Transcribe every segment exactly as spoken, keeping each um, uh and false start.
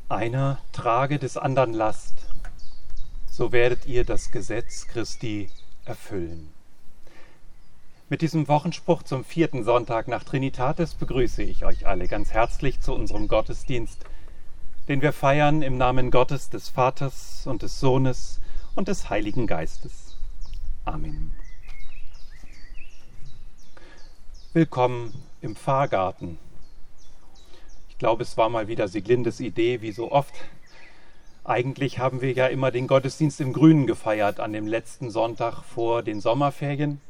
Einer trage des andern Last, so werdet ihr das Gesetz Christi erfüllen. Mit diesem Wochenspruch zum vierten Sonntag nach Trinitatis begrüße ich euch alle ganz herzlich zu unserem Gottesdienst, den wir feiern im Namen Gottes, des Vaters und des Sohnes und des Heiligen Geistes. Amen. Willkommen im Pfarrgarten. Ich glaube, es war mal wieder Sieglindes Idee, wie so oft. Eigentlich haben wir ja immer den Gottesdienst im Grünen gefeiert, an dem letzten Sonntag vor den Sommerferien.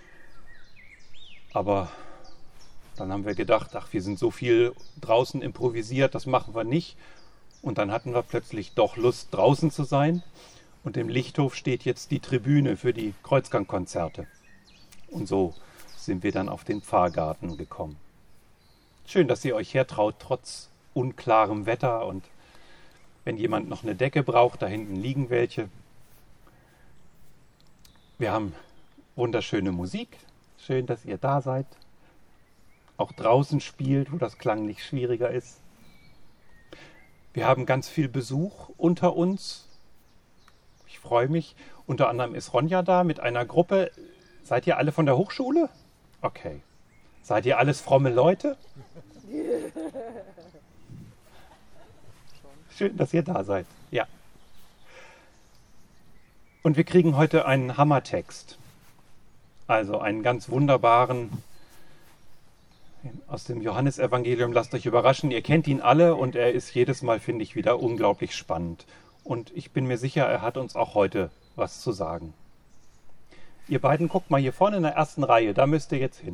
Aber dann haben wir gedacht, ach, wir sind so viel draußen improvisiert, das machen wir nicht. Und dann hatten wir plötzlich doch Lust, draußen zu sein. Und im Lichthof steht jetzt die Tribüne für die Kreuzgangkonzerte. Und so sind wir dann auf den Pfarrgarten gekommen. Schön, dass ihr euch hertraut, trotz unklarem Wetter. Und wenn jemand noch eine Decke braucht, da hinten liegen welche. Wir haben wunderschöne Musik. Schön, dass ihr da seid. Auch draußen spielt, wo das klanglich schwieriger ist. Wir haben ganz viel Besuch unter uns. Ich freue mich. Unter anderem ist Ronja da mit einer Gruppe. Seid ihr alle von der Hochschule? Okay. Seid ihr alles fromme Leute? Schön, dass ihr da seid. Ja. Und wir kriegen heute einen Hammertext. Also einen ganz wunderbaren aus dem Johannesevangelium. Lasst euch überraschen. Ihr kennt ihn alle und er ist jedes Mal, finde ich, wieder unglaublich spannend. Und ich bin mir sicher, er hat uns auch heute was zu sagen. Ihr beiden, guckt mal hier vorne in der ersten Reihe, da müsst ihr jetzt hin.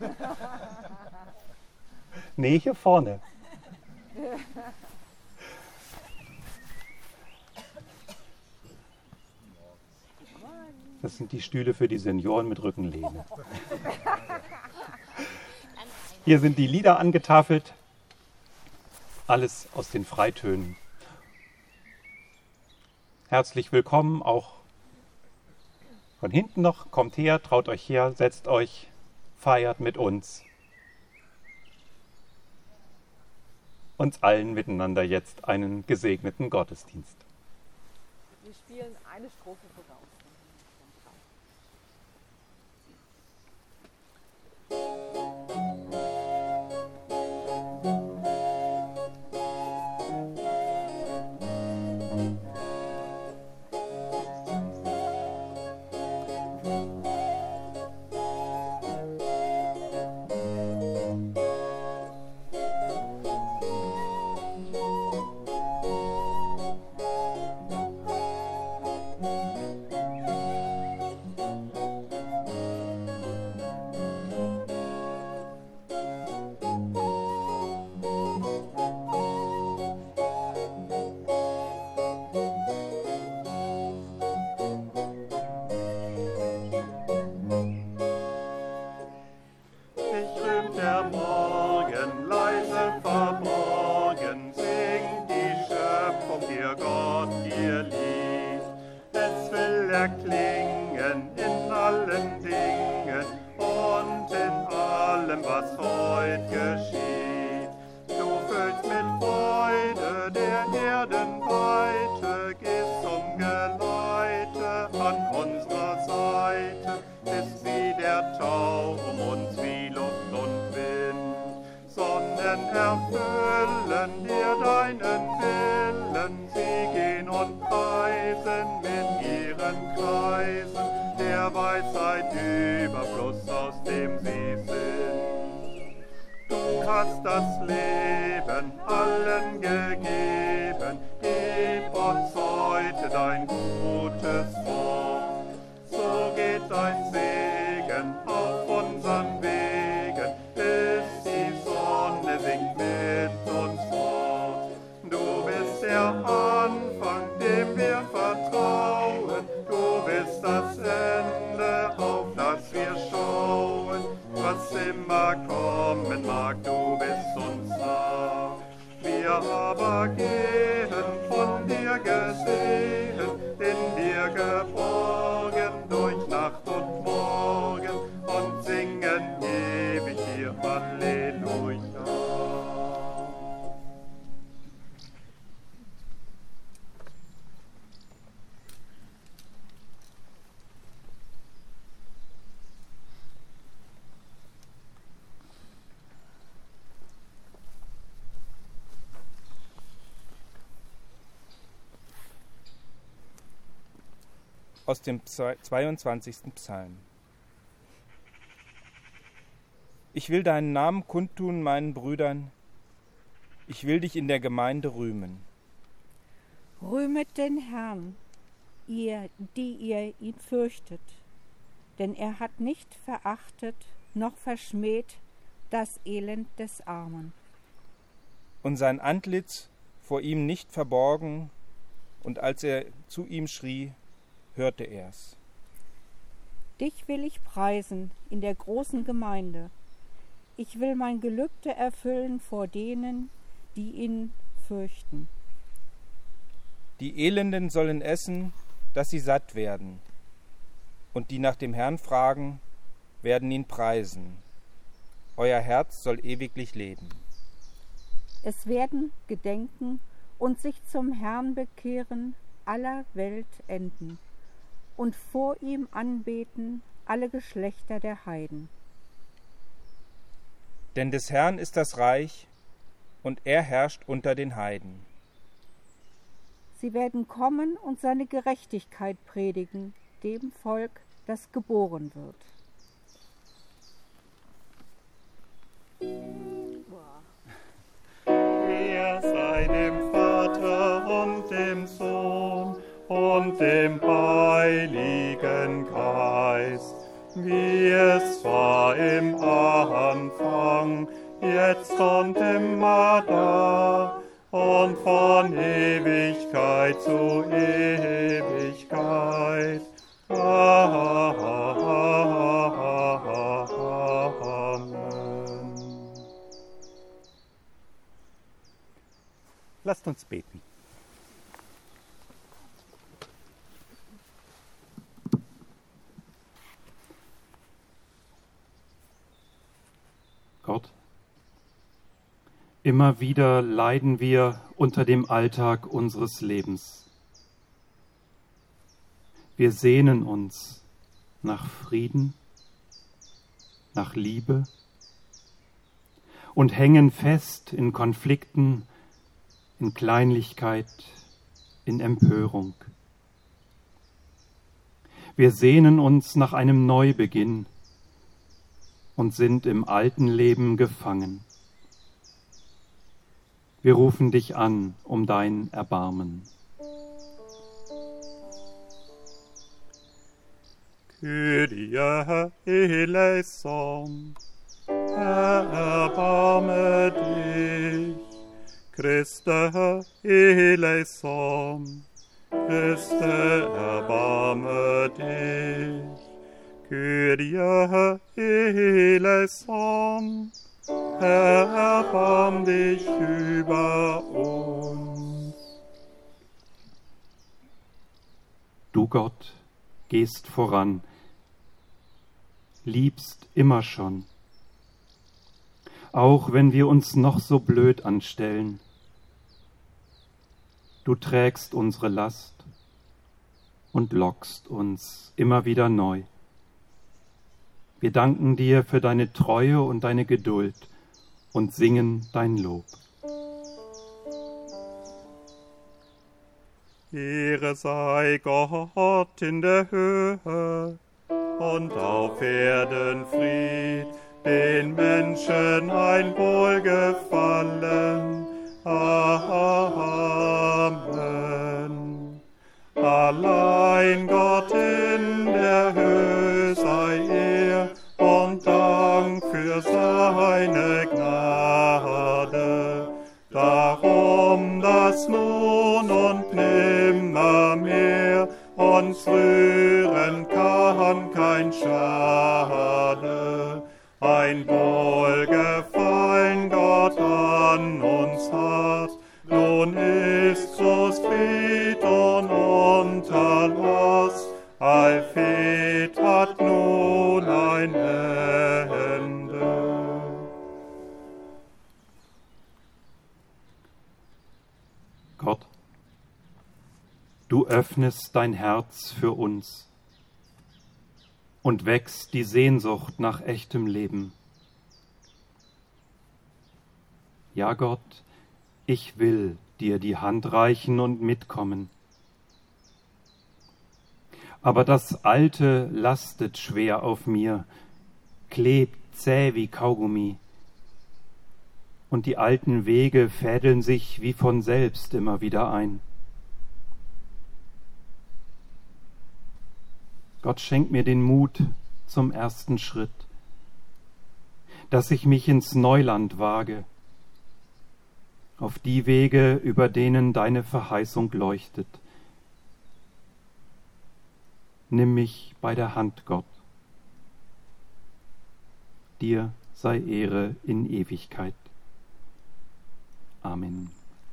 Nee, hier vorne. Das sind die Stühle für die Senioren mit Rückenlehne. Hier sind die Lieder angetafelt. Alles aus den Freitönen. Herzlich willkommen, auch von hinten noch. Kommt her, traut euch her, setzt euch, feiert mit uns. Uns allen miteinander jetzt einen gesegneten Gottesdienst. Wir spielen eine Strophe voraus. aus dem zweiundzwanzigsten Psalm. Ich will deinen Namen kundtun meinen Brüdern, ich will dich in der Gemeinde rühmen. Rühmet den Herrn, ihr, die ihr ihn fürchtet, denn er hat nicht verachtet noch verschmäht das Elend des Armen. Und sein Antlitz vor ihm nicht verborgen, und als er zu ihm schrie, hörte er's. Dich will ich preisen in der großen Gemeinde. Ich will mein Gelübde erfüllen vor denen, die ihn fürchten. Die Elenden sollen essen, dass sie satt werden, und die nach dem Herrn fragen, werden ihn preisen. Euer Herz soll ewiglich leben. Es werden gedenken und sich zum Herrn bekehren aller Welt enden und vor ihm anbeten alle Geschlechter der Heiden. Denn des Herrn ist das Reich, und er herrscht unter den Heiden. Sie werden kommen und seine Gerechtigkeit predigen, dem Volk, das geboren wird. Er sei dem Vater und dem Sohn und dem Heiligen Geist, wie es war im Anfang, jetzt und immer da und von Ewigkeit zu Ewigkeit. Amen. Lasst uns beten. Gott, immer wieder leiden wir unter dem Alltag unseres Lebens. Wir sehnen uns nach Frieden, nach Liebe und hängen fest in Konflikten, in Kleinlichkeit, in Empörung. Wir sehnen uns nach einem Neubeginn und sind im alten Leben gefangen. Wir rufen dich an um dein Erbarmen. Kyrie eleison, Herr, erbarme dich. Christe eleison, Christe, erbarme dich. Kyrie eleison, Herr, erbarm dich über uns. Du Gott, gehst voran, liebst immer schon, auch wenn wir uns noch so blöd anstellen. Du trägst unsere Last und lockst uns immer wieder neu. Wir danken dir für deine Treue und deine Geduld und singen dein Lob. Ehre sei Gott in der Höhe und auf Erden Fried, den Menschen ein Wohlgefallen. Amen. Allein Gott in der Höhe sei er und Dank für seine Gnade. Darum, dass nun und nimmermehr uns rühren kann kein Schade. Ein Wohlgefallen Gott an uns hat, nun ist groß Fried und Unterlass, allfehlt hat nun ein Ende. Gott, du öffnest dein Herz für uns und wächst die Sehnsucht nach echtem Leben. Ja, Gott, ich will dir die Hand reichen und mitkommen. Aber das Alte lastet schwer auf mir, klebt zäh wie Kaugummi. Und die alten Wege fädeln sich wie von selbst immer wieder ein. Gott schenkt mir den Mut zum ersten Schritt, dass ich mich ins Neuland wage, auf die Wege, über denen deine Verheißung leuchtet. Nimm mich bei der Hand, Gott. Dir sei Ehre in Ewigkeit. Amen.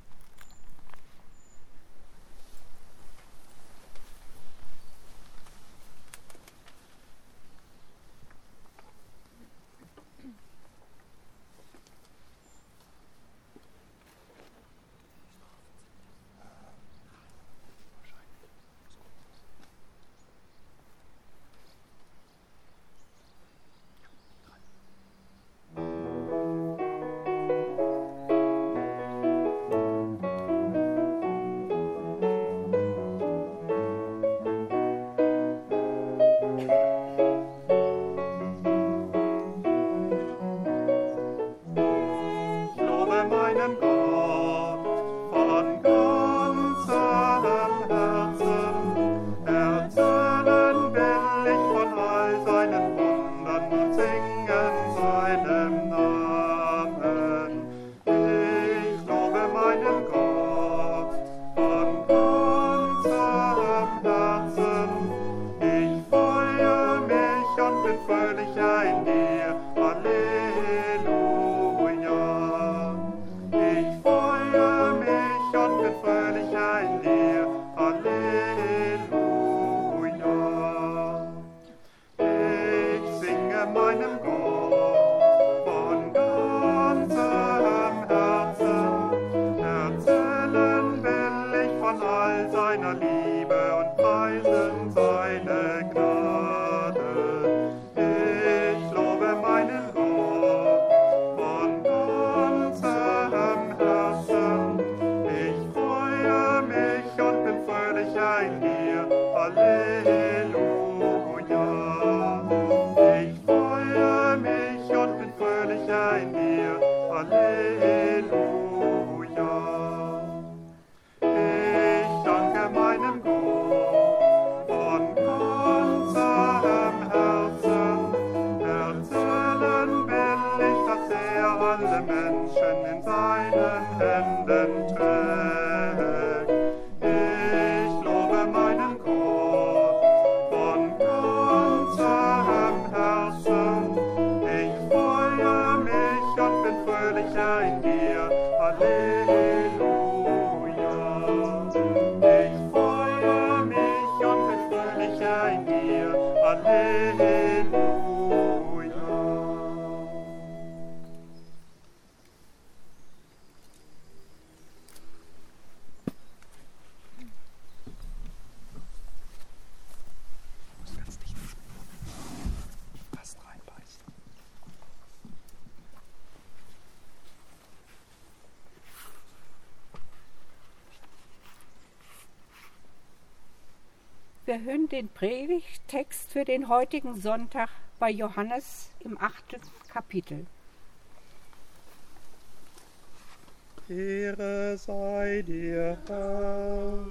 Wir hören den Predigttext für den heutigen Sonntag bei Johannes im achten Kapitel. Ehre sei dir, Herr.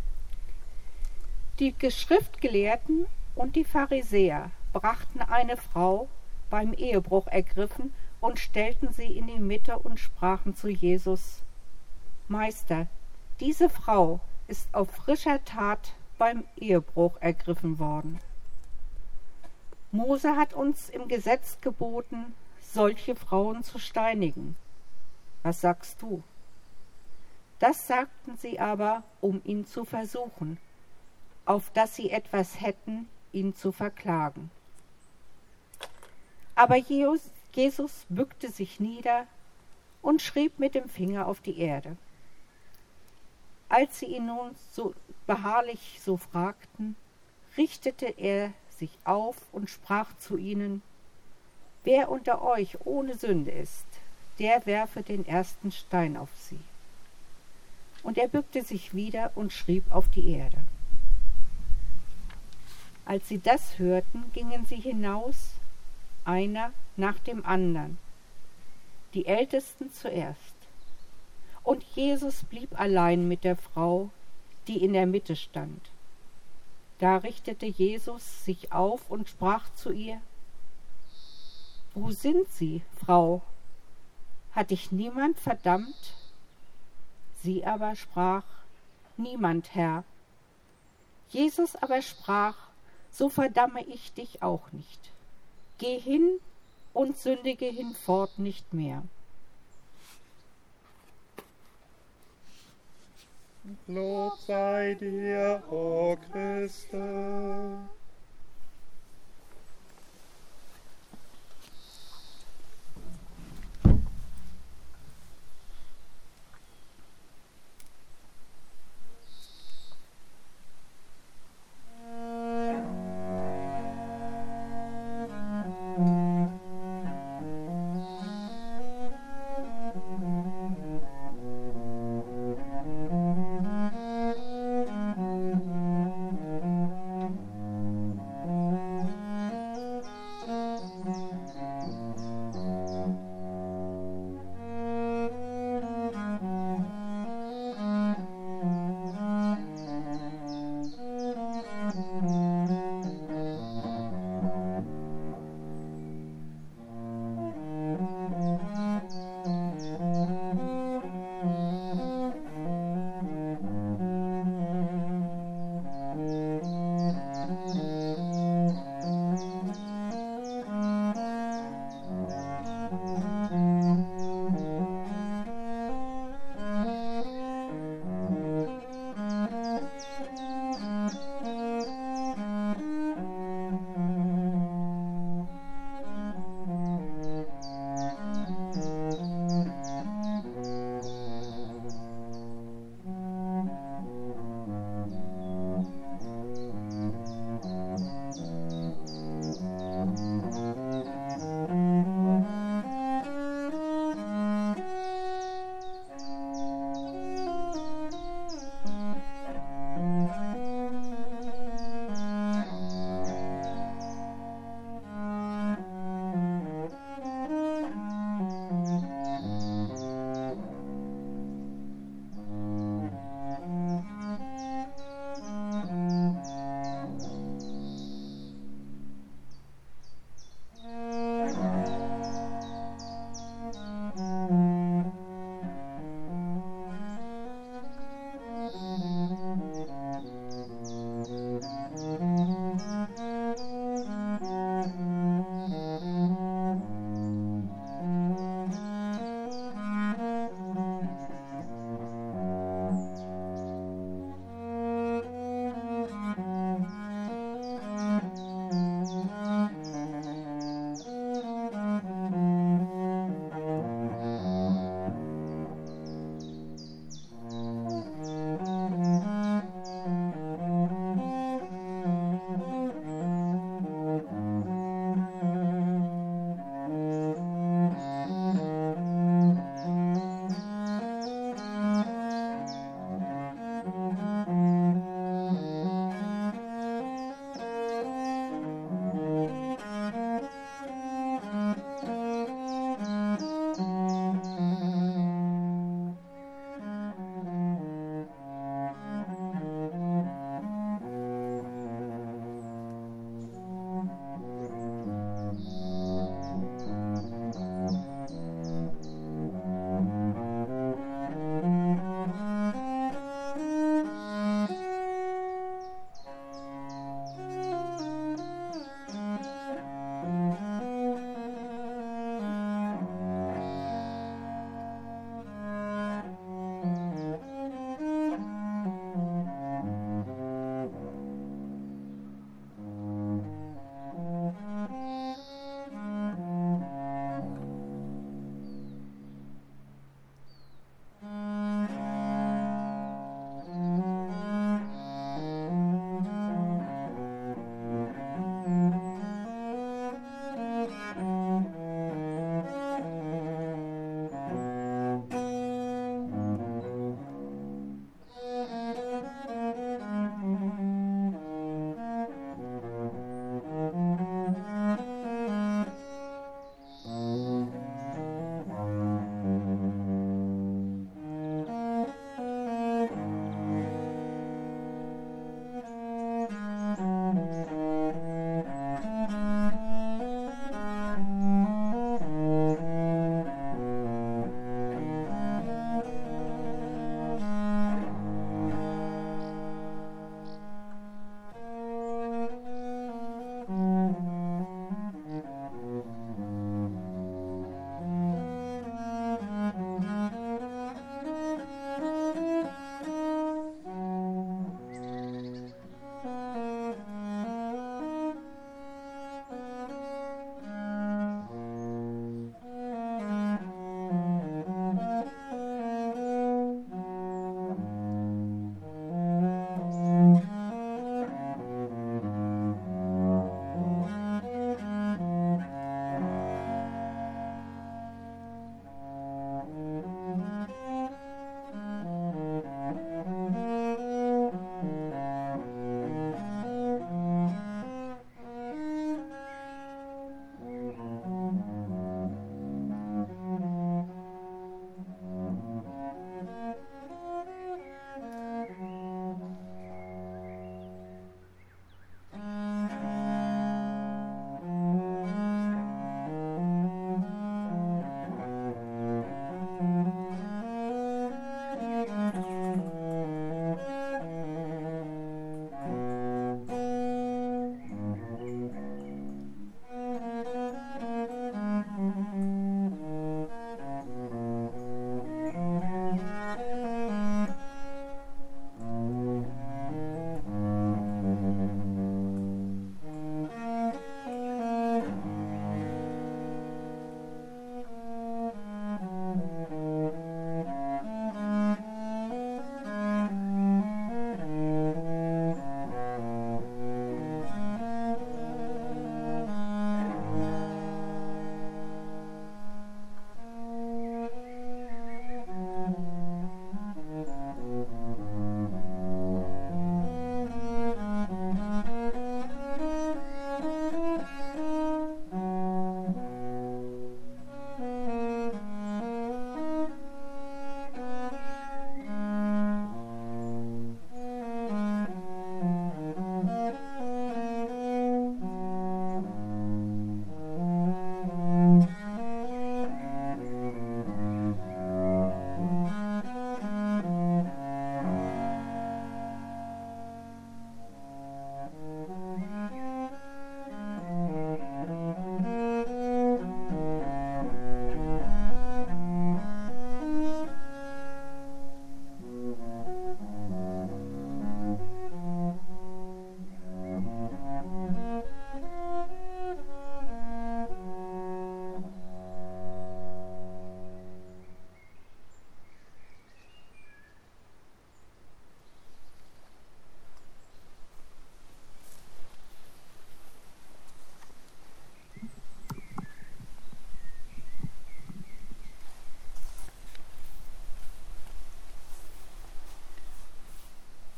Die Schriftgelehrten und die Pharisäer brachten eine Frau beim Ehebruch ergriffen und stellten sie in die Mitte und sprachen zu Jesus: Meister, diese Frau ist auf frischer Tat beim Ehebruch ergriffen worden. Mose hat uns im Gesetz geboten, solche Frauen zu steinigen. Was sagst du? Das sagten sie aber, um ihn zu versuchen, auf dass sie etwas hätten, ihn zu verklagen. Aber Jesus bückte sich nieder und schrieb mit dem Finger auf die Erde. Als sie ihn nun so beharrlich so fragten, richtete er sich auf und sprach zu ihnen: Wer unter euch ohne Sünde ist, der werfe den ersten Stein auf sie. Und er bückte sich wieder und schrieb auf die Erde. Als sie das hörten, gingen sie hinaus, einer nach dem andern, die Ältesten zuerst. Und Jesus blieb allein mit der Frau, die in der Mitte stand. Da richtete Jesus sich auf und sprach zu ihr: Wo sind sie, Frau? Hat dich niemand verdammt? Sie aber sprach: Niemand, Herr. Jesus aber sprach: So verdamme ich dich auch nicht. Geh hin und sündige hinfort nicht mehr. Lob sei dir, o Christus.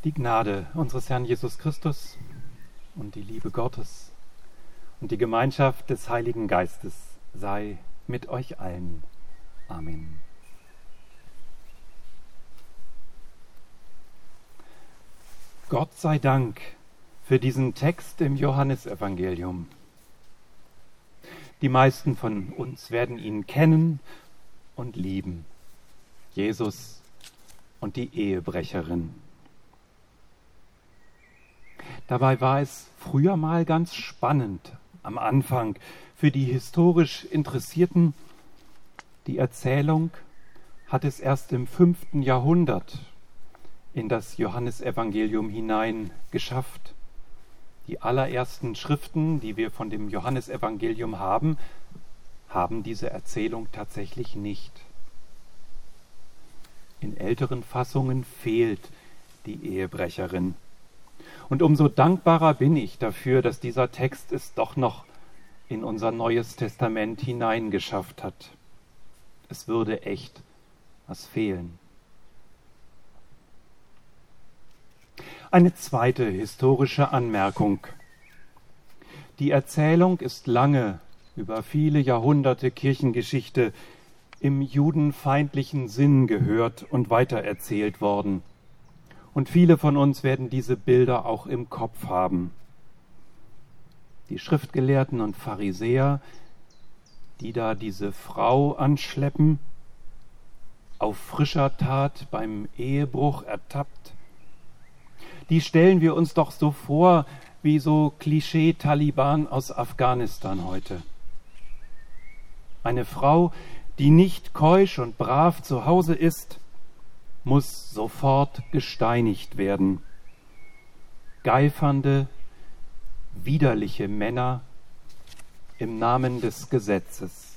Die Gnade unseres Herrn Jesus Christus und die Liebe Gottes und die Gemeinschaft des Heiligen Geistes sei mit euch allen. Amen. Gott sei Dank für diesen Text im Johannesevangelium. Die meisten von uns werden ihn kennen und lieben. Jesus und die Ehebrecherin. Dabei war es früher mal ganz spannend am Anfang für die historisch Interessierten. Die Erzählung hat es erst im fünften Jahrhundert in das Johannesevangelium hinein geschafft. Die allerersten Schriften, die wir von dem Johannesevangelium haben, haben diese Erzählung tatsächlich nicht. In älteren Fassungen fehlt die Ehebrecherin. Und umso dankbarer bin ich dafür, dass dieser Text es doch noch in unser Neues Testament hineingeschafft hat. Es würde echt was fehlen. Eine zweite historische Anmerkung. Die Erzählung ist lange, über viele Jahrhunderte Kirchengeschichte, im judenfeindlichen Sinn gehört und weitererzählt worden. Und viele von uns werden diese Bilder auch im Kopf haben. Die Schriftgelehrten und Pharisäer, die da diese Frau anschleppen, auf frischer Tat beim Ehebruch ertappt, die stellen wir uns doch so vor wie so Klischee-Taliban aus Afghanistan heute. Eine Frau, die nicht keusch und brav zu Hause ist, muss sofort gesteinigt werden. Geifernde, widerliche Männer im Namen des Gesetzes.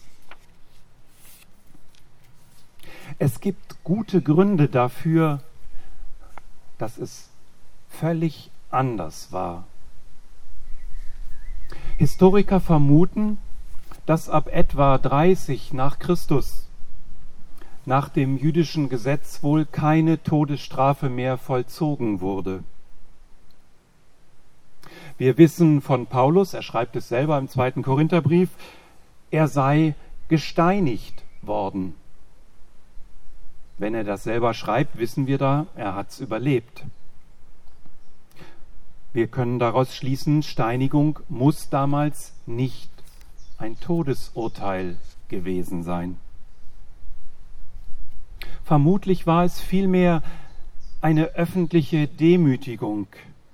Es gibt gute Gründe dafür, dass es völlig anders war. Historiker vermuten, dass ab etwa dreißig nach Christus nach dem jüdischen Gesetz wohl keine Todesstrafe mehr vollzogen wurde. Wir wissen von Paulus, er schreibt es selber im zweiten Korintherbrief, er sei gesteinigt worden. Wenn er das selber schreibt, wissen wir da, er hat es überlebt. Wir können daraus schließen, Steinigung muss damals nicht ein Todesurteil gewesen sein. Vermutlich war es vielmehr eine öffentliche Demütigung,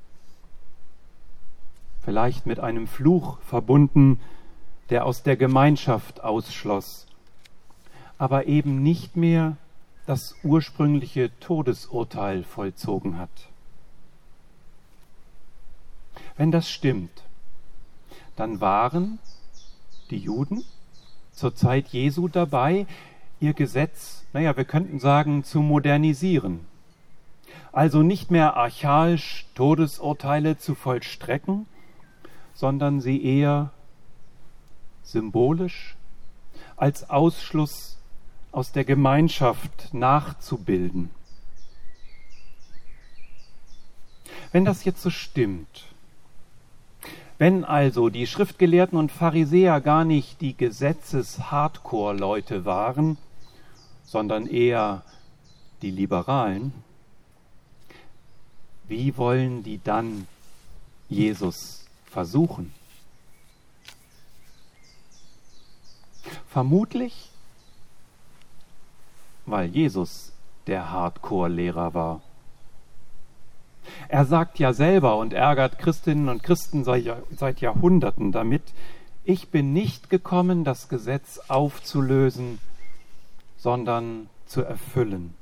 vielleicht mit einem Fluch verbunden, der aus der Gemeinschaft ausschloss, aber eben nicht mehr das ursprüngliche Todesurteil vollzogen hat. Wenn das stimmt, dann waren die Juden zur Zeit Jesu dabei, ihr Gesetz, naja, wir könnten sagen, zu modernisieren. Also nicht mehr archaisch Todesurteile zu vollstrecken, sondern sie eher symbolisch als Ausschluss aus der Gemeinschaft nachzubilden. Wenn das jetzt so stimmt, wenn also die Schriftgelehrten und Pharisäer gar nicht die Gesetzes-Hardcore-Leute waren, sondern eher die Liberalen, wie wollen die dann Jesus versuchen? Vermutlich, weil Jesus der Hardcore-Lehrer war. Er sagt ja selber und ärgert Christinnen und Christen seit Jahrhunderten damit, ich bin nicht gekommen, das Gesetz aufzulösen, sondern zu erfüllen.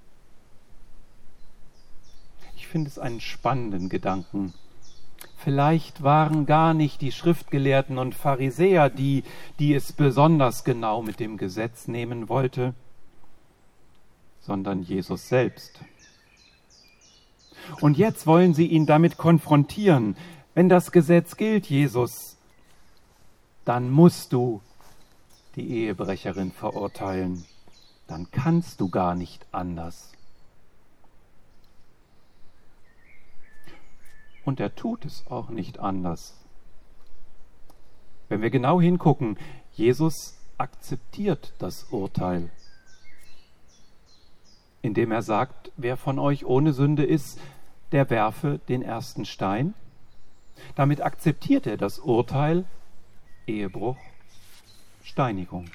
Ich finde es einen spannenden Gedanken. Vielleicht waren gar nicht die Schriftgelehrten und Pharisäer die, die es besonders genau mit dem Gesetz nehmen wollte, sondern Jesus selbst. Und jetzt wollen sie ihn damit konfrontieren. Wenn das Gesetz gilt, Jesus, dann musst du die Ehebrecherin verurteilen. Dann kannst du gar nicht anders. Und er tut es auch nicht anders. Wenn wir genau hingucken, Jesus akzeptiert das Urteil, indem er sagt, wer von euch ohne Sünde ist, der werfe den ersten Stein. Damit akzeptiert er das Urteil, Ehebruch, Steinigung.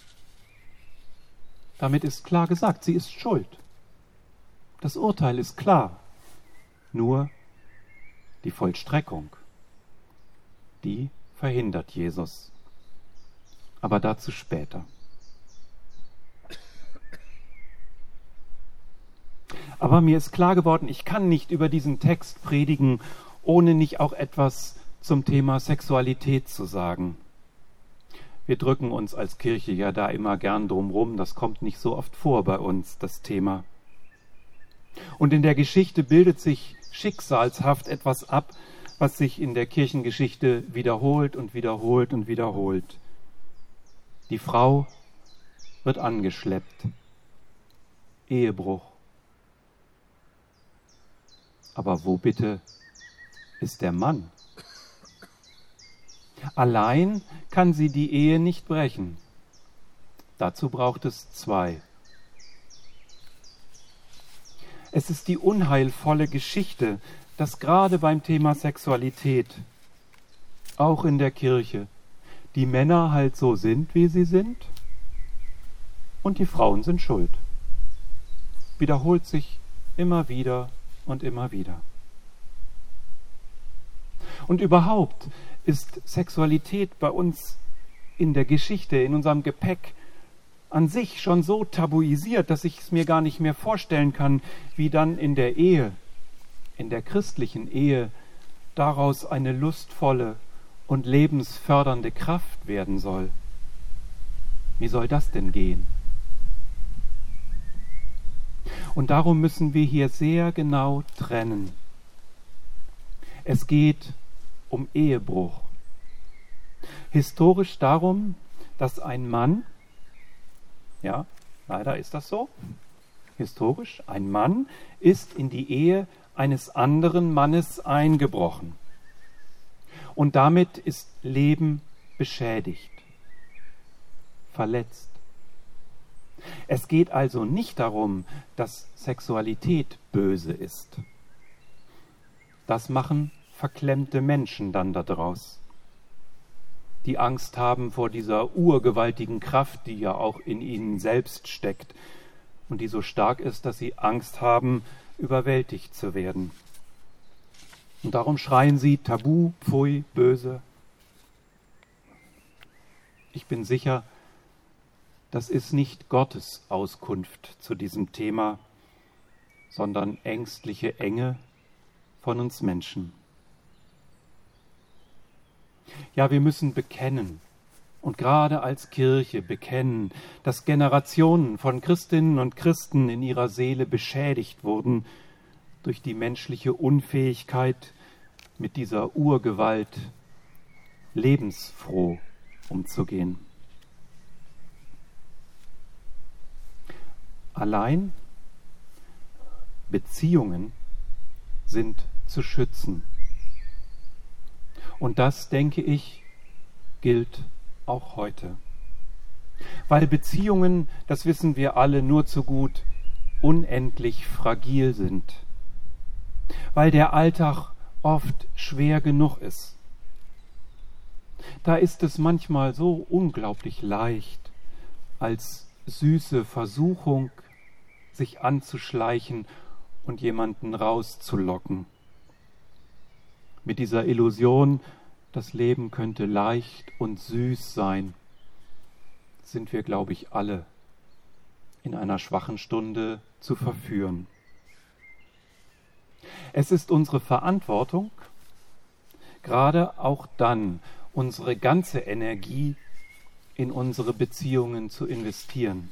Damit ist klar gesagt, sie ist schuld. Das Urteil ist klar. Nur die Vollstreckung, die verhindert Jesus. Aber dazu später. Aber mir ist klar geworden, ich kann nicht über diesen Text predigen, ohne nicht auch etwas zum Thema Sexualität zu sagen. Wir drücken uns als Kirche ja da immer gern drum rum, das kommt nicht so oft vor bei uns, das Thema. Und in der Geschichte bildet sich schicksalshaft etwas ab, was sich in der Kirchengeschichte wiederholt und wiederholt und wiederholt. Die Frau wird angeschleppt. Ehebruch. Aber wo bitte ist der Mann? Allein kann sie die Ehe nicht brechen. Dazu braucht es zwei. Es ist die unheilvolle Geschichte, dass gerade beim Thema Sexualität, auch in der Kirche, die Männer halt so sind, wie sie sind, und die Frauen sind schuld. Wiederholt sich immer wieder und immer wieder. Und überhaupt ist Sexualität bei uns in der Geschichte, in unserem Gepäck, an sich schon so tabuisiert, dass ich es mir gar nicht mehr vorstellen kann, wie dann in der Ehe, in der christlichen Ehe, daraus eine lustvolle und lebensfördernde Kraft werden soll. Wie soll das denn gehen? Und darum müssen wir hier sehr genau trennen. Es geht um Ehebruch. Historisch darum, dass ein Mann, ja, leider ist das so, historisch, ein Mann ist in die Ehe eines anderen Mannes eingebrochen. Und damit ist Leben beschädigt, verletzt. Es geht also nicht darum, dass Sexualität böse ist. Das machen verklemmte Menschen dann daraus, die Angst haben vor dieser urgewaltigen Kraft, die ja auch in ihnen selbst steckt und die so stark ist, dass sie Angst haben, überwältigt zu werden. Und darum schreien sie Tabu, Pfui, böse. Ich bin sicher, das ist nicht Gottes Auskunft zu diesem Thema, sondern ängstliche Enge von uns Menschen. Ja, wir müssen bekennen und gerade als Kirche bekennen, dass Generationen von Christinnen und Christen in ihrer Seele beschädigt wurden durch die menschliche Unfähigkeit, mit dieser Urgewalt lebensfroh umzugehen. Allein Beziehungen sind zu schützen. Und das, denke ich, gilt auch heute. Weil Beziehungen, das wissen wir alle nur zu gut, unendlich fragil sind. Weil der Alltag oft schwer genug ist. Da ist es manchmal so unglaublich leicht, als süße Versuchung, sich anzuschleichen und jemanden rauszulocken. Mit dieser Illusion, das Leben könnte leicht und süß sein, sind wir, glaube ich, alle in einer schwachen Stunde zu verführen. Es ist unsere Verantwortung, gerade auch dann unsere ganze Energie in unsere Beziehungen zu investieren.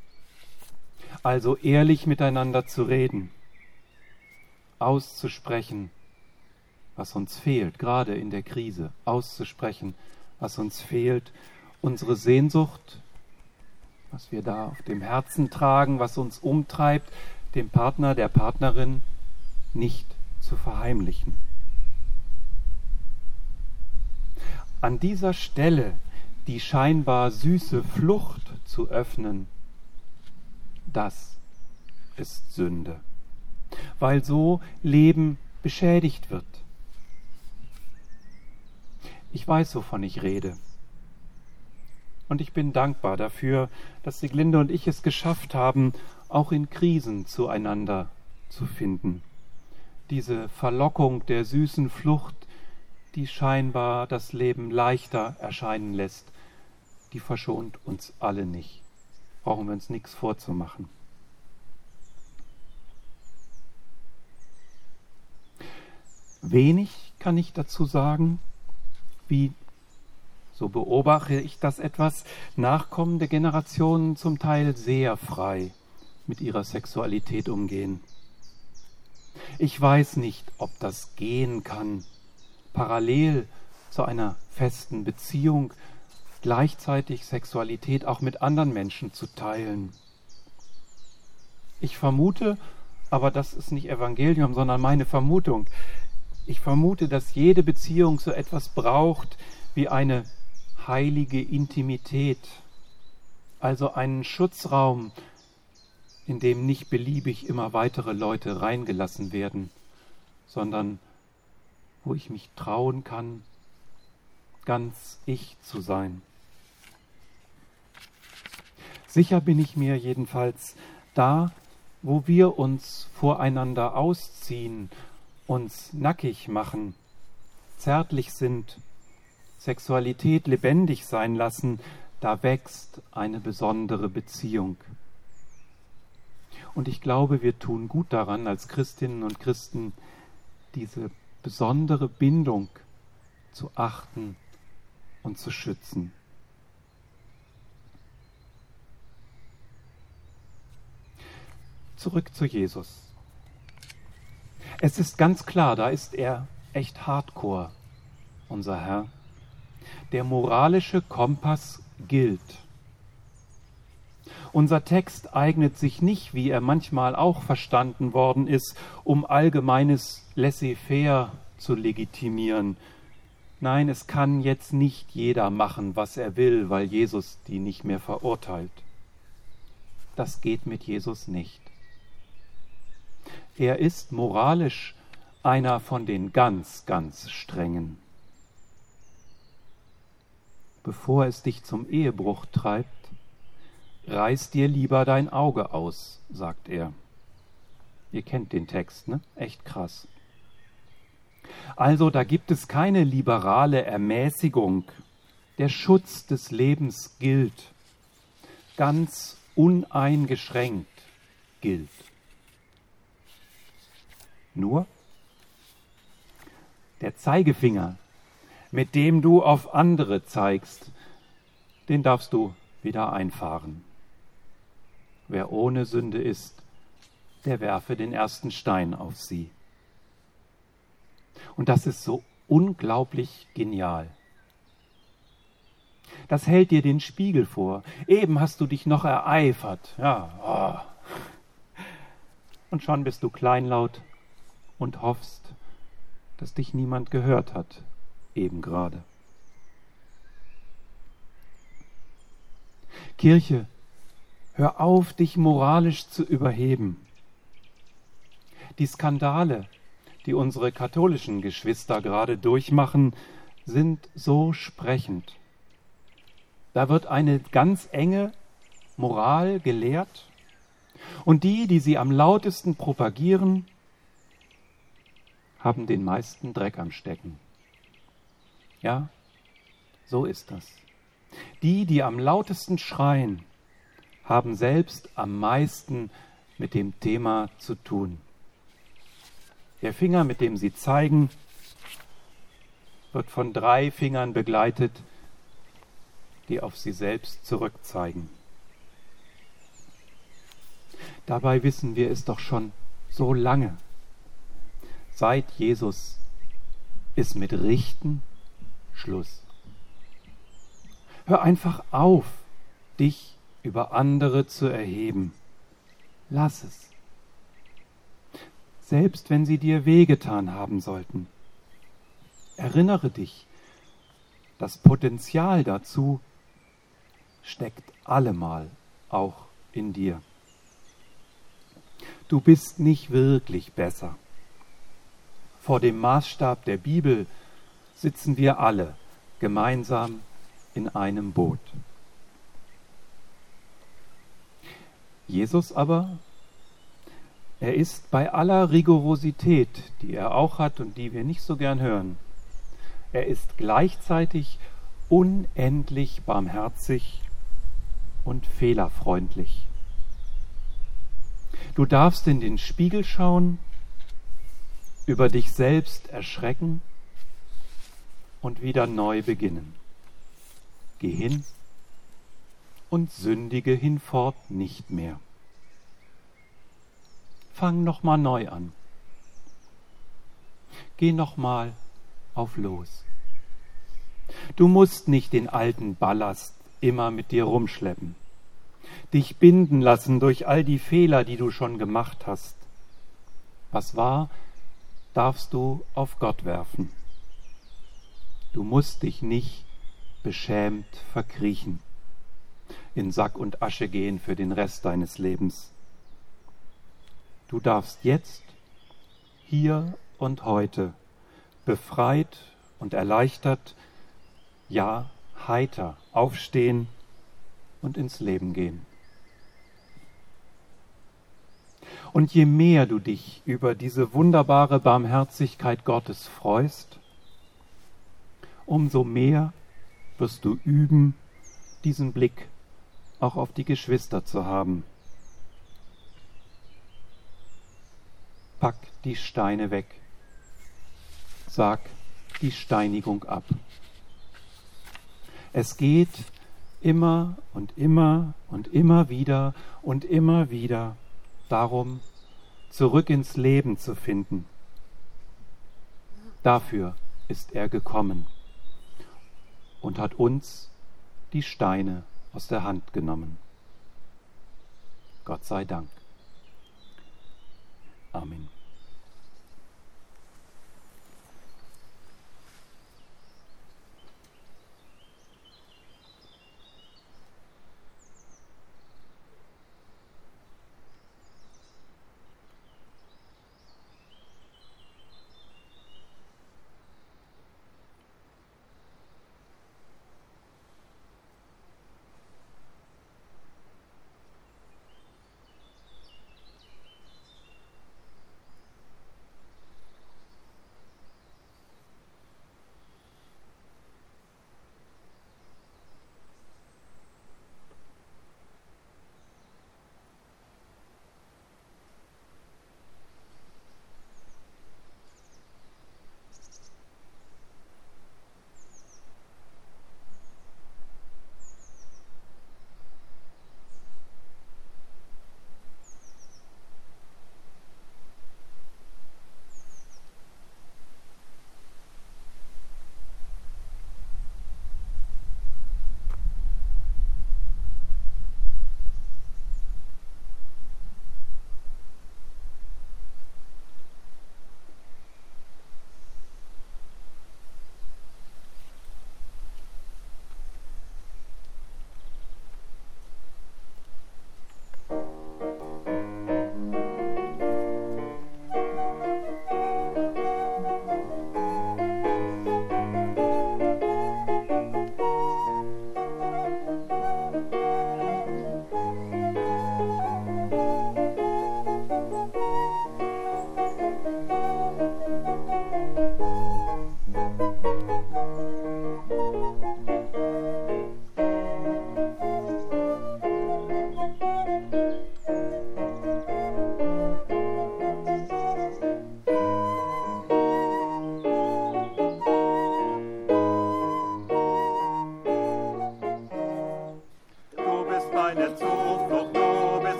Also ehrlich miteinander zu reden, auszusprechen, was uns fehlt, gerade in der Krise, auszusprechen, was uns fehlt, unsere Sehnsucht, was wir da auf dem Herzen tragen, was uns umtreibt, dem Partner, der Partnerin nicht zu verheimlichen. an dieser Stelle die scheinbar süße Flucht zu öffnen, das ist Sünde, weil so Leben beschädigt wird. Ich weiß, wovon ich rede. Und ich bin dankbar dafür, dass Sieglinde und ich es geschafft haben, auch in Krisen zueinander zu finden. Diese Verlockung der süßen Flucht, die scheinbar das Leben leichter erscheinen lässt, die verschont uns alle nicht. Brauchen wir uns nichts vorzumachen. Wenig kann ich dazu sagen, wie, so beobachte ich das etwas, nachkommende Generationen zum Teil sehr frei mit ihrer Sexualität umgehen. Ich weiß nicht, ob das gehen kann, parallel zu einer festen Beziehung gleichzeitig Sexualität auch mit anderen Menschen zu teilen. Ich vermute, aber das ist nicht Evangelium, sondern meine Vermutung, ich vermute, dass jede Beziehung so etwas braucht wie eine heilige Intimität, also einen Schutzraum, in dem nicht beliebig immer weitere Leute reingelassen werden, sondern wo ich mich trauen kann, ganz ich zu sein. Sicher bin ich mir jedenfalls, da, wo wir uns voreinander ausziehen, uns nackig machen, zärtlich sind, Sexualität lebendig sein lassen, da wächst eine besondere Beziehung. Und ich glaube, wir tun gut daran, als Christinnen und Christen diese besondere Bindung zu achten und zu schützen. Zurück zu Jesus. Es ist ganz klar, da ist er echt hardcore, unser Herr. Der moralische Kompass gilt. Unser Text eignet sich nicht, wie er manchmal auch verstanden worden ist, um allgemeines Laissez-faire zu legitimieren. Nein, es kann jetzt nicht jeder machen, was er will, weil Jesus die nicht mehr verurteilt. Das geht mit Jesus nicht. Er ist moralisch einer von den ganz, ganz Strengen. Bevor es dich zum Ehebruch treibt, reiß dir lieber dein Auge aus, sagt er. Ihr kennt den Text, ne? Echt krass. Also, da gibt es keine liberale Ermäßigung. Der Schutz des Lebens gilt. Ganz uneingeschränkt gilt. Nur der Zeigefinger, mit dem du auf andere zeigst, den darfst du wieder einfahren. Wer ohne Sünde ist, der werfe den ersten Stein auf sie. Und das ist so unglaublich genial. Das hält dir den Spiegel vor. Eben hast du dich noch ereifert. Ja, oh. Und schon bist du kleinlaut und hoffst, dass dich niemand gehört hat, eben gerade. Kirche, hör auf, dich moralisch zu überheben. Die Skandale, die unsere katholischen Geschwister gerade durchmachen, sind so sprechend. Da wird eine ganz enge Moral gelehrt und die, die sie am lautesten propagieren, haben den meisten Dreck am Stecken. Ja, so ist das. Die, die am lautesten schreien, haben selbst am meisten mit dem Thema zu tun. Der Finger, mit dem sie zeigen, wird von drei Fingern begleitet, die auf sie selbst zurückzeigen. Dabei wissen wir es doch schon so lange. Seit Jesus ist mit Richten Schluss. Hör einfach auf, dich über andere zu erheben. Lass es. Selbst wenn sie dir wehgetan haben sollten. Erinnere dich, Das Potenzial dazu steckt allemal auch in dir. Du bist nicht wirklich besser. Vor dem Maßstab der Bibel sitzen wir alle gemeinsam in einem Boot. Jesus aber, er ist bei aller Rigorosität, die er auch hat und die wir nicht so gern hören, er ist gleichzeitig unendlich barmherzig und fehlerfreundlich. Du darfst in den Spiegel schauen, über dich selbst erschrecken und wieder neu beginnen. Geh hin und sündige hinfort nicht mehr. Fang nochmal neu an. Geh nochmal auf los. Du musst nicht den alten Ballast immer mit dir rumschleppen, dich binden lassen durch all die Fehler, die du schon gemacht hast. Was war, darfst du auf Gott werfen. Du musst dich nicht beschämt verkriechen, in Sack und Asche gehen für den Rest deines Lebens. Du darfst jetzt, hier und heute, befreit und erleichtert, ja heiter aufstehen und ins Leben gehen. Und je mehr du dich über diese wunderbare Barmherzigkeit Gottes freust, umso mehr wirst du üben, diesen Blick auch auf die Geschwister zu haben. Pack die Steine weg. Sag die Steinigung ab. Es geht immer und immer und immer wieder und immer wieder darum, zurück ins Leben zu finden. Dafür ist er gekommen und hat uns die Steine aus der Hand genommen. Gott sei Dank. Amen.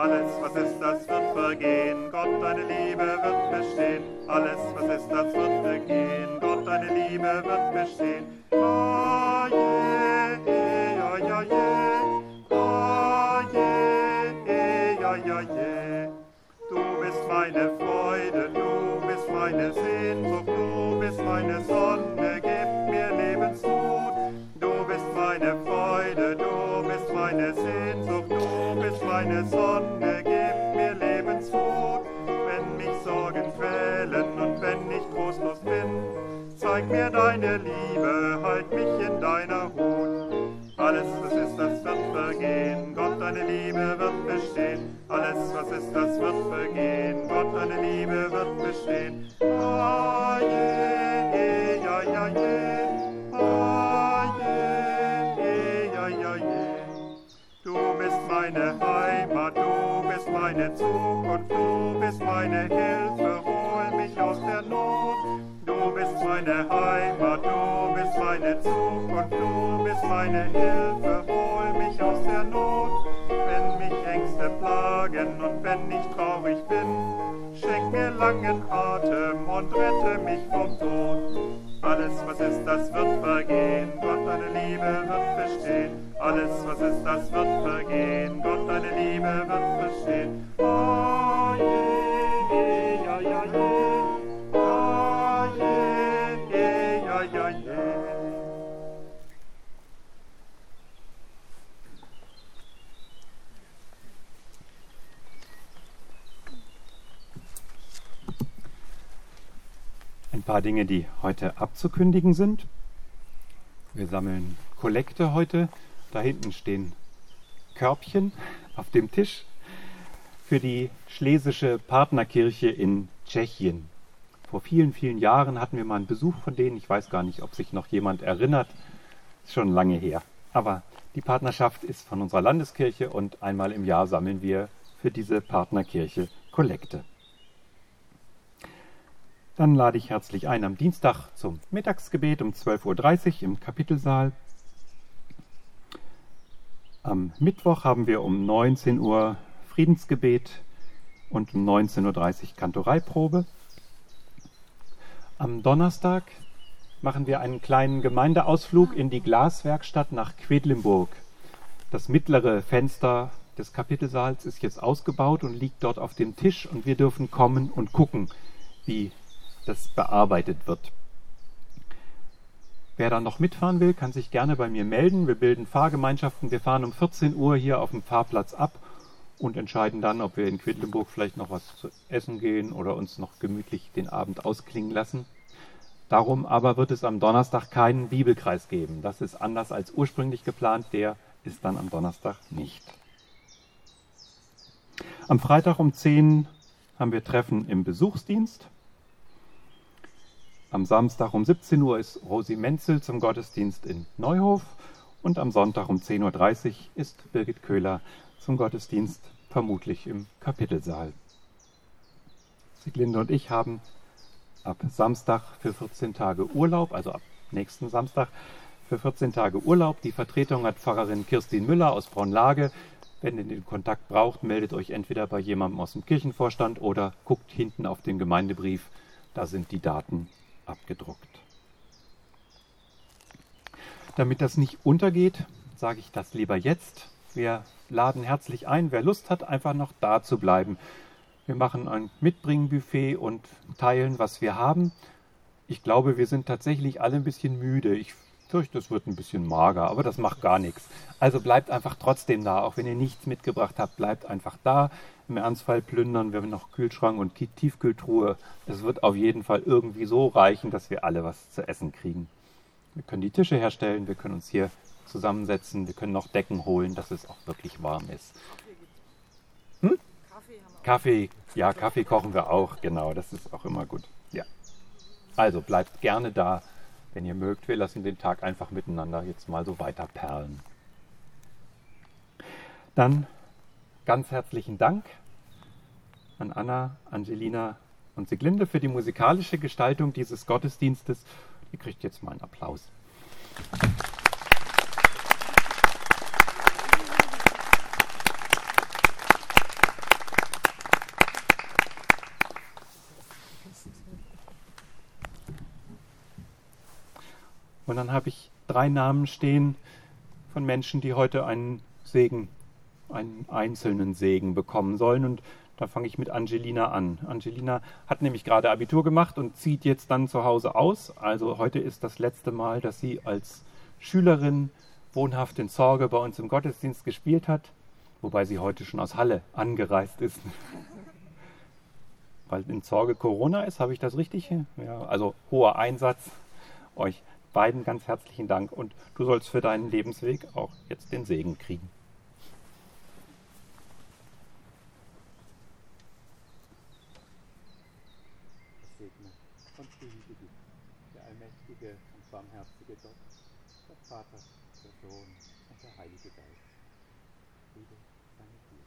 Alles, was ist, das wird vergehen. Gott, deine Liebe wird bestehen. Alles, was ist, das wird vergehen. Gott, deine Liebe wird bestehen. Ah, je, ja, ja, je. Ah, je, ja, ja, je. Du bist meine Freude, du bist meine Sehnsucht, du bist meine Sonne, gib mir Lebensmut. Du bist meine Freude, du bist meine Sehnsucht, du bist meine Sonne, gib mir Lebensmut. Wenn mich Sorgen quälen und wenn ich trostlos bin, zeig mir deine Liebe, halt mich in deiner Hut. Alles, was ist, das wird vergehen, Gott, deine Liebe wird bestehen. Alles, was ist, das wird vergehen, Gott, deine Liebe wird bestehen. Ah, je, ja, ja, je. Ah, je, ja, ja, je. Du bist meine Heimat, du bist meine Zukunft, du bist meine Hilfe, hol mich aus der Not. Du bist meine Heimat, du bist meine Zukunft, du bist meine Hilfe, hol mich aus der Not. Wenn mich Ängste plagen und wenn ich traurig bin, schenk mir langen Atem und rette mich vom Tod. Alles, was ist, das wird vergehen, Gott, deine Liebe wird bestehen. Alles, was ist, das wird vergehen, Gott, deine Liebe wird bestehen. Ah, je, ja, ja, je. Ah, je, ja, ja, je. Ein paar Dinge, die heute abzukündigen sind. Wir sammeln Kollekte heute. Da hinten stehen Körbchen auf dem Tisch für die Schlesische Partnerkirche in Tschechien. Vor vielen, vielen Jahren hatten wir mal einen Besuch von denen. Ich weiß gar nicht, ob sich noch jemand erinnert. Ist schon lange her. Aber die Partnerschaft ist von unserer Landeskirche und einmal im Jahr sammeln wir für diese Partnerkirche Kollekte. Dann lade ich herzlich ein am Dienstag zum Mittagsgebet um zwölf Uhr dreißig im Kapitelsaal. Am Mittwoch haben wir um neunzehn Uhr Friedensgebet und um neunzehn Uhr dreißig Kantoreiprobe. Am Donnerstag machen wir einen kleinen Gemeindeausflug in die Glaswerkstatt nach Quedlinburg. Das mittlere Fenster des Kapitelsaals ist jetzt ausgebaut und liegt dort auf dem Tisch und wir dürfen kommen und gucken, wie das bearbeitet wird. Wer da noch mitfahren will, kann sich gerne bei mir melden. Wir bilden Fahrgemeinschaften. Wir fahren um vierzehn Uhr hier auf dem Fahrplatz ab und entscheiden dann, ob wir in Quedlinburg vielleicht noch was zu essen gehen oder uns noch gemütlich den Abend ausklingen lassen. Darum aber wird es am Donnerstag keinen Bibelkreis geben. Das ist anders als ursprünglich geplant. Der ist dann am Donnerstag nicht. Am Freitag um zehn haben wir Treffen im Besuchsdienst. Am Samstag um siebzehn Uhr ist Rosi Menzel zum Gottesdienst in Neuhof und am Sonntag um zehn Uhr dreißig ist Birgit Köhler zum Gottesdienst, vermutlich im Kapitelsaal. Sieglinde und ich haben ab Samstag für vierzehn Tage Urlaub, also ab nächsten Samstag für vierzehn Tage Urlaub. Die Vertretung hat Pfarrerin Kirstin Müller aus Braunlage. Wenn ihr den Kontakt braucht, meldet euch entweder bei jemandem aus dem Kirchenvorstand oder guckt hinten auf den Gemeindebrief, da sind die Daten abgedruckt. Damit das nicht untergeht, sage ich das lieber jetzt. Wir laden herzlich ein, wer Lust hat, einfach noch da zu bleiben. Wir machen ein Mitbringenbuffet und teilen, was wir haben. Ich glaube, wir sind tatsächlich alle ein bisschen müde. Ich fürchte, es wird ein bisschen mager, aber das macht gar nichts. Also bleibt einfach trotzdem da, auch wenn ihr nichts mitgebracht habt, bleibt einfach da. Im Ernstfall plündern wir noch Kühlschrank und Tiefkühltruhe. Es wird auf jeden Fall irgendwie so reichen, dass wir alle was zu essen kriegen. Wir können die Tische herstellen, wir können uns hier zusammensetzen, wir können noch Decken holen, dass es auch wirklich warm ist. Hm? Kaffee, ja, Kaffee kochen wir auch, genau, das ist auch immer gut. Ja. Also bleibt gerne da, wenn ihr mögt. Wir lassen den Tag einfach miteinander jetzt mal so weiter perlen. Dann ganz herzlichen Dank an Anna, Angelina und Sieglinde für die musikalische Gestaltung dieses Gottesdienstes. Ihr kriegt jetzt mal einen Applaus. Und dann habe ich drei Namen stehen von Menschen, die heute einen Segen, einen einzelnen Segen bekommen sollen. Und da fange ich mit Angelina an. Angelina hat nämlich gerade Abitur gemacht und zieht jetzt dann zu Hause aus. Also heute ist das letzte Mal, dass sie als Schülerin wohnhaft in Zorge bei uns im Gottesdienst gespielt hat. Wobei sie heute schon aus Halle angereist ist. Weil in Zorge Corona ist, habe ich das richtig? Ja, also hoher Einsatz. Euch beiden ganz herzlichen Dank. Und du sollst für deinen Lebensweg auch jetzt den Segen kriegen. Segne und behüte dich, der allmächtige und barmherzige Gott, der Vater, der Sohn und der Heilige Geist. Friede sei mit dir.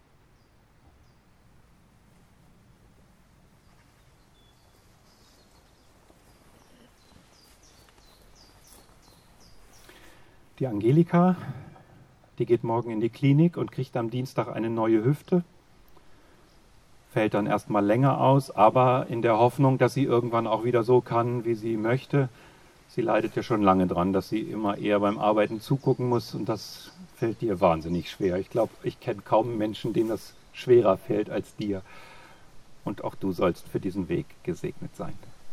Die Angelika, die geht morgen in die Klinik und kriegt am Dienstag eine neue Hüfte. Fällt dann erstmal länger aus, aber in der Hoffnung, dass sie irgendwann auch wieder so kann, wie sie möchte. Sie leidet ja schon lange dran, dass sie immer eher beim Arbeiten zugucken muss und das fällt dir wahnsinnig schwer. Ich glaube, ich kenne kaum Menschen, denen das schwerer fällt als dir. Und auch du sollst für diesen Weg gesegnet sein.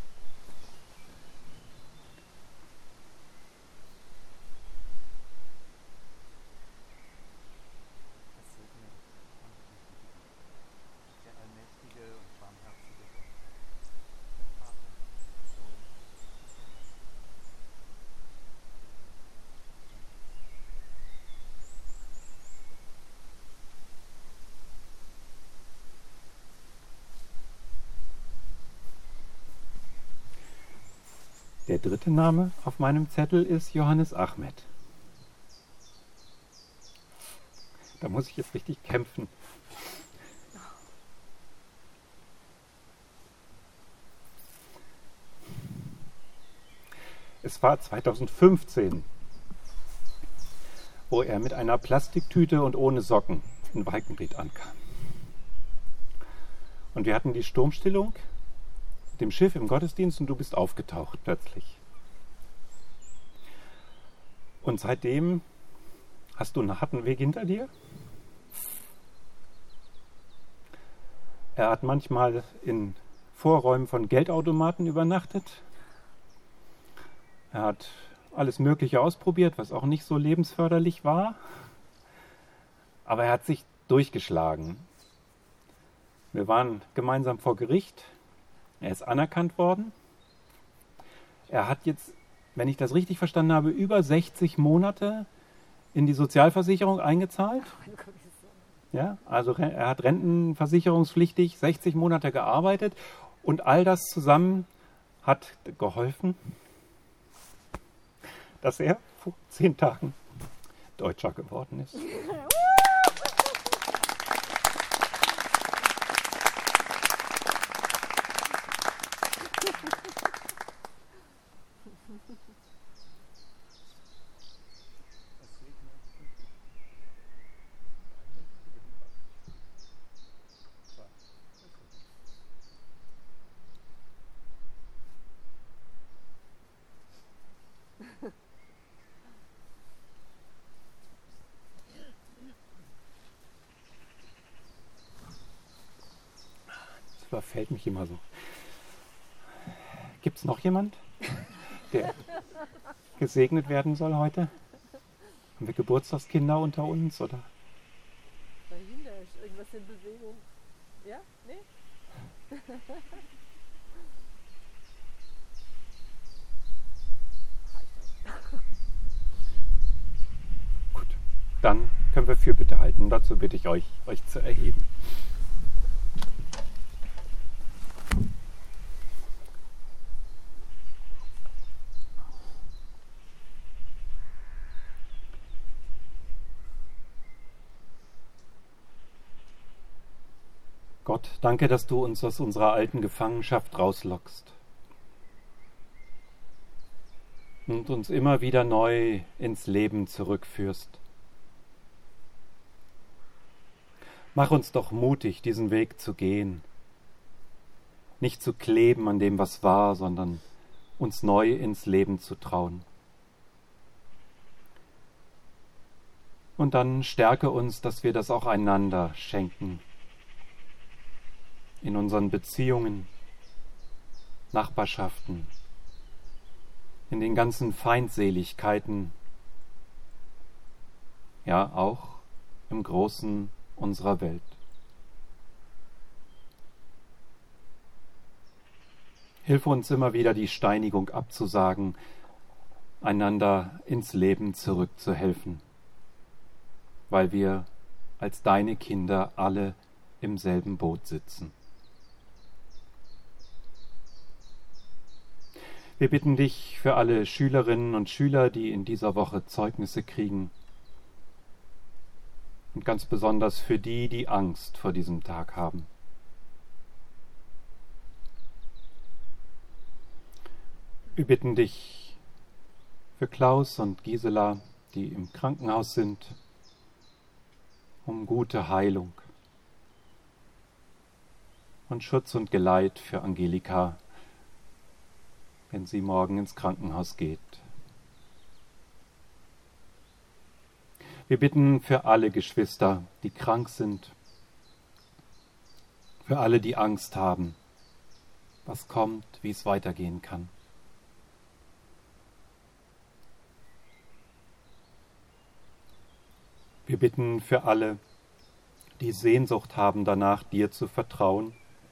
Der dritte Name auf meinem Zettel ist Johannes Ahmed. Da muss ich jetzt richtig kämpfen. Es war zweitausendfünfzehn, wo er mit einer Plastiktüte und ohne Socken in Walkenried ankam. Und wir hatten die Sturmstillung mit dem Schiff im Gottesdienst und du bist aufgetaucht plötzlich. Und seitdem hast du einen harten Weg hinter dir. Er hat manchmal in Vorräumen von Geldautomaten übernachtet. Er hat alles Mögliche ausprobiert, was auch nicht so lebensförderlich war. Aber er hat sich durchgeschlagen. Wir waren gemeinsam vor Gericht. Er ist anerkannt worden. Er hat jetzt, wenn ich das richtig verstanden habe, über sechzig Monate in die Sozialversicherung eingezahlt. Ja, also er hat rentenversicherungspflichtig sechzig Monate gearbeitet und all das zusammen hat geholfen, dass er vor zehn Tagen Deutscher geworden ist. Das überfällt mich immer so. Gibt es noch jemand, der gesegnet werden soll heute? Haben wir Geburtstagskinder unter uns, oder? Dahinter ist irgendwas in Bewegung. Ja? Nee? Gut, dann können wir Fürbitte halten. Dazu bitte ich euch, euch zu erheben. Gott, danke, dass du uns aus unserer alten Gefangenschaft rauslockst und uns immer wieder neu ins Leben zurückführst. Mach uns doch mutig, diesen Weg zu gehen, nicht zu kleben an dem, was war, sondern uns neu ins Leben zu trauen. Und dann stärke uns, dass wir das auch einander schenken. In unseren Beziehungen, Nachbarschaften, in den ganzen Feindseligkeiten, ja auch im Großen unserer Welt. Hilf uns immer wieder, die Steinigung abzusagen, einander ins Leben zurückzuhelfen, weil wir als deine Kinder alle im selben Boot sitzen. Wir bitten dich für alle Schülerinnen und Schüler, die in dieser Woche Zeugnisse kriegen, und ganz besonders für die, die Angst vor diesem Tag haben. Wir bitten dich für Klaus und Gisela, die im Krankenhaus sind, um gute Heilung und Schutz und Geleit für Angelika, wenn sie morgen ins Krankenhaus geht. Wir bitten für alle Geschwister, die krank sind, für alle, die Angst haben, was kommt, wie es weitergehen kann. Wir bitten für alle, die Sehnsucht haben danach, dir zu vertrauen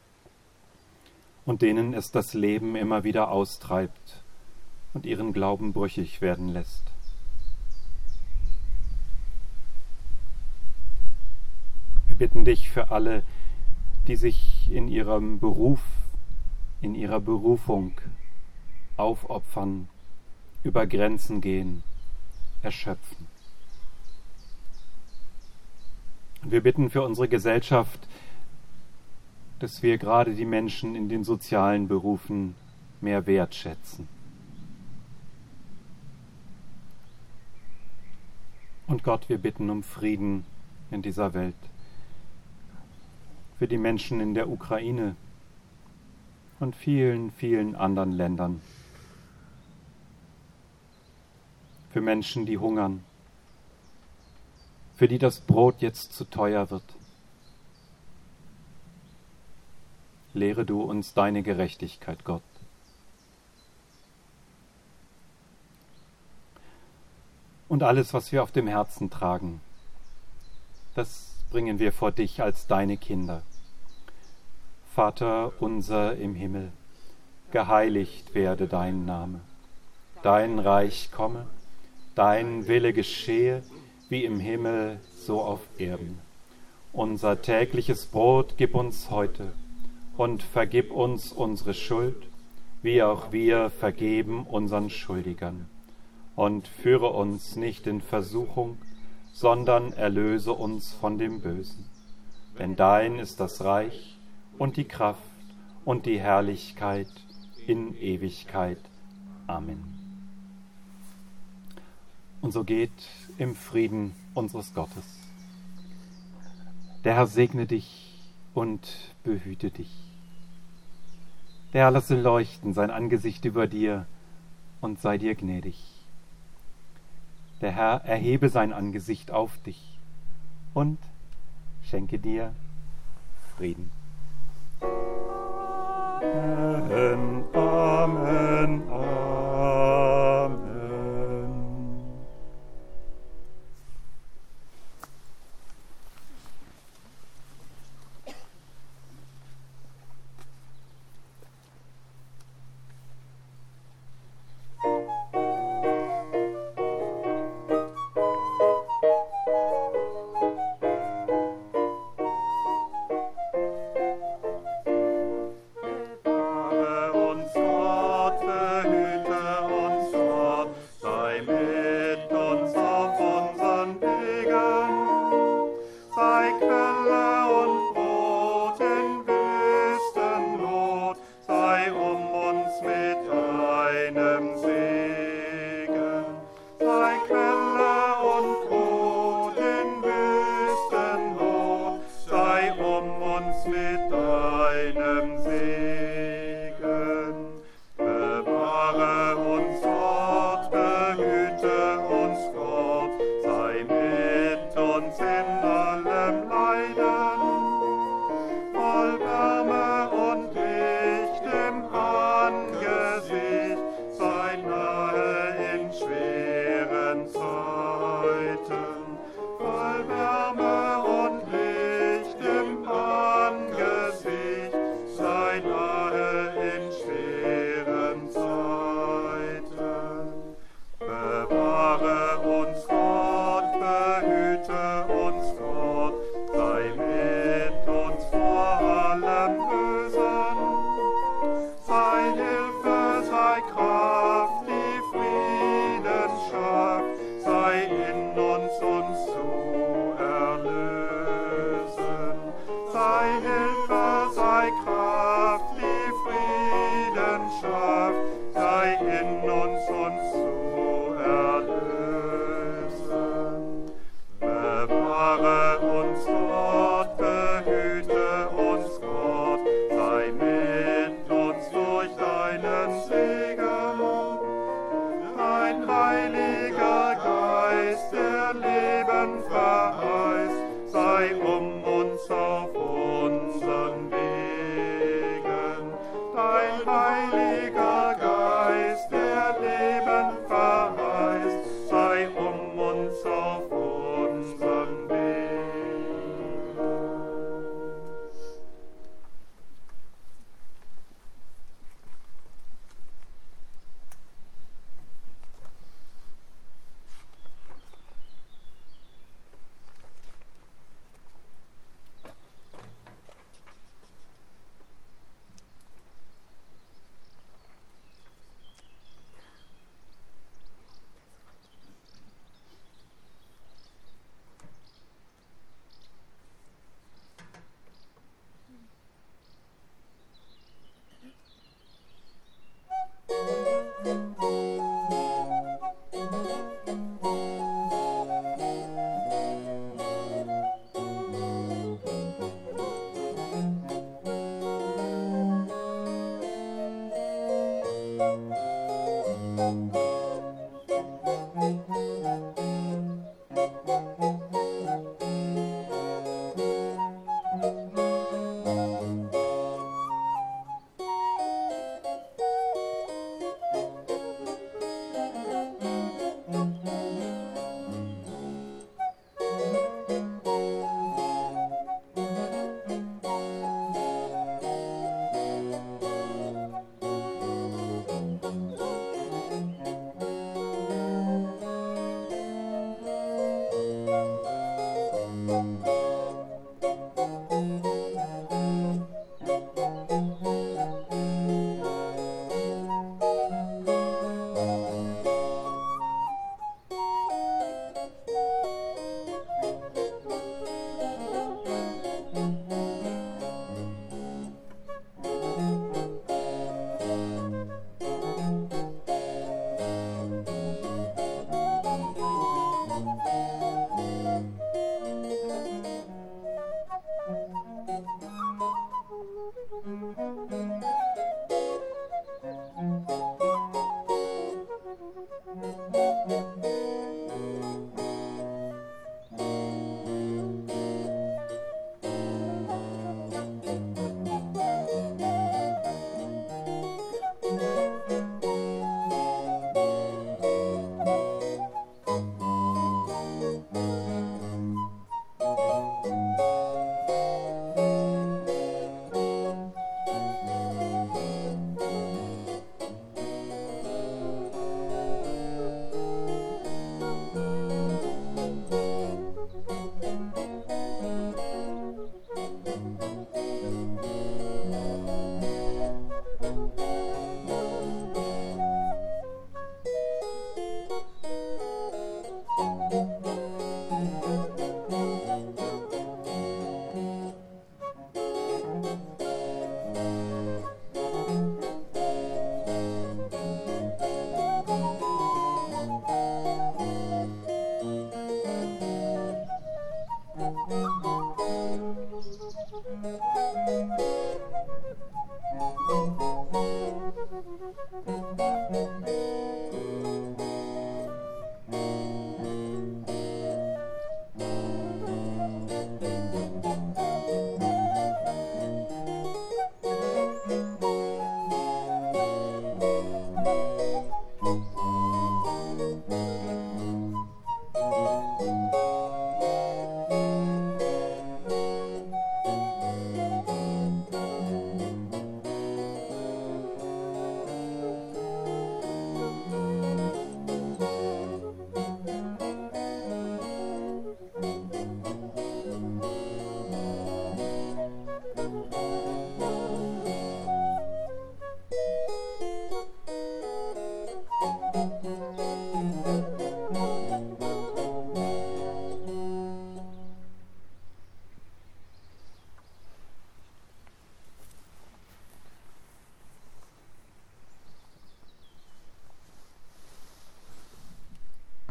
und denen es das Leben immer wieder austreibt und ihren Glauben brüchig werden lässt. Wir bitten dich für alle, die sich in ihrem Beruf, in ihrer Berufung aufopfern, über Grenzen gehen, erschöpfen. Und wir bitten für unsere Gesellschaft, dass wir gerade die Menschen in den sozialen Berufen mehr wertschätzen. Und Gott, wir bitten um Frieden in dieser Welt. Für die Menschen in der Ukraine und vielen, vielen anderen Ländern. Für Menschen, die hungern. Für die das Brot jetzt zu teuer wird. Lehre du uns deine Gerechtigkeit, Gott. Und alles, was wir auf dem Herzen tragen, das bringen wir vor dich als deine Kinder. Vater unser im Himmel, geheiligt werde dein Name. Dein Reich komme, dein Wille geschehe, wie im Himmel, so auf Erden. Unser tägliches Brot gib uns heute und vergib uns unsere Schuld, wie auch wir vergeben unseren Schuldigern. Und führe uns nicht in Versuchung, sondern erlöse uns von dem Bösen. Denn dein ist das Reich und die Kraft und die Herrlichkeit in Ewigkeit. Amen. Und so geht im Frieden unseres Gottes. Der Herr segne dich und behüte dich. Der Herr lasse leuchten sein Angesicht über dir und sei dir gnädig. Der Herr erhebe sein Angesicht auf dich und schenke dir Frieden. Amen, Amen, Amen. Bewahre uns Gott, behüte uns Gott, sei mit uns in allem Leiden, voll Wärme und Licht im Angesicht, sei nahe in schweren Zeiten, voll Wärme und Licht im Angesicht, sei nahe in schweren Zeiten. Bewahre uns Gott, behüte uns Gott, sei mit uns vor allem Bösen. Sei Hilfe, sei Kraft, die Frieden schafft, sei in uns, uns zu erlösen. Sei Hilfe, sei Kraft, die Frieden schafft, sei in uns, uns zu erlösen. Bewahre uns Gott, behüte uns Gott, sei mit uns durch deinen Segen. Dein Heiliger Geist, der Leben verheißt,